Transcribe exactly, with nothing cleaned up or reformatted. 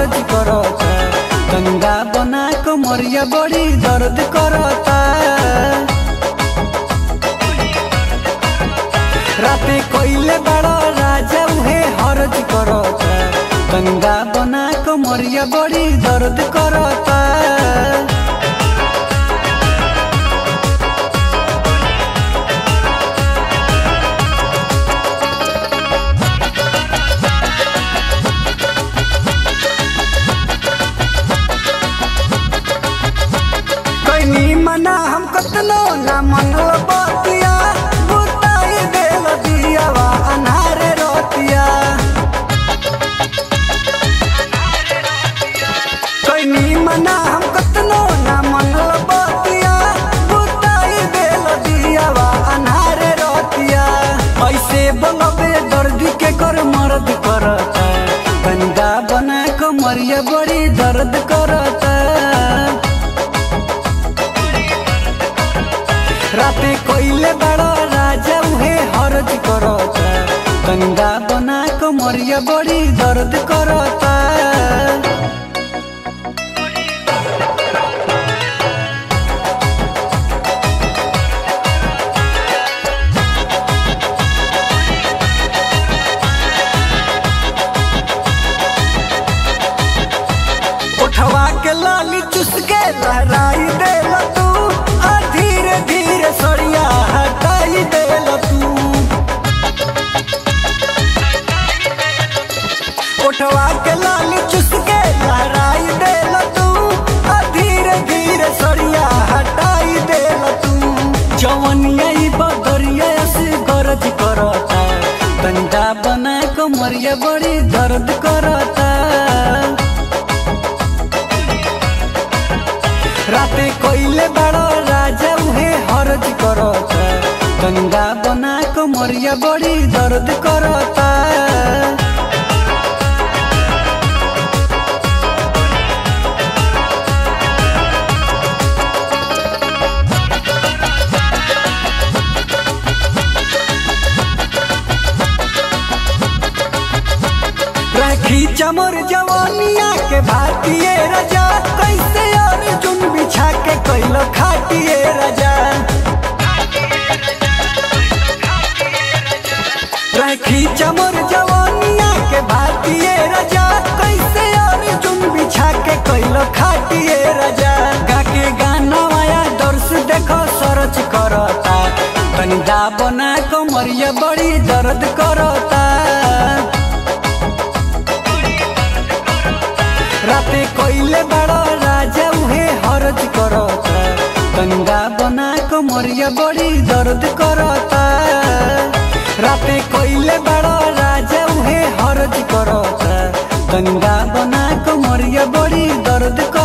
हरज करता। गंगा बना कमरिया बड़ी दर्द करता। राते कोइले बड़ा राजा उहे हरज करता। गंगा बना कमरिया बड़ी दर्द करता। मना हम कतनो ना मनल बतिया बुताई देल दियावा अन्हारे रोतिया। कईनी मना हम कतनो ना मनल बतिया बुताई देल दियावा अन्हारे रोतिया। ऐसे बोलबे दर्दी के कर मर्द करता। गंगा बना कमरिया बड़ी दर्द करता। राते कोइले बड़ा राजा उहे हरज करता। गंगा बना कमरिया बड़ी दर्द करता। उठवा के लाली चुस के लहराई देल तू। धीरे धीरे सड़िया हटाई देल तू। उठवा के लाली चुस के लहराई देल तू। धीरे धीरे सड़िया हटाई देल तू। जवनिया बदरिया से गरज करता। गंगा बना कमरिया बड़ी दर्द करता। राते कोइले बड़ा राजा उहे हरज करता। गंगा बना कमरिया बड़ी दर्द करता। रखी चमर जवानिया के भारतीय राजा कैसे अर्जुन बिछा के कैलो खाटिए राजा। रखी चमर जवानिया के भारतीय राजा कैसे अर्जुन बिछा के कैलो खाटिए राजा। गा के गाना आया दर्श देखो सरच करता। गंगा बना कमरिया बड़ी दर्द करता। राते कोइले बड़ा राजा उहे हरज करता। गंगा बना कमरिया बड़ी दर्द करता। राते कोइले बड़ा राजा उहे हरज करता। गंगा बना कमरिया बड़ी दर्द करता।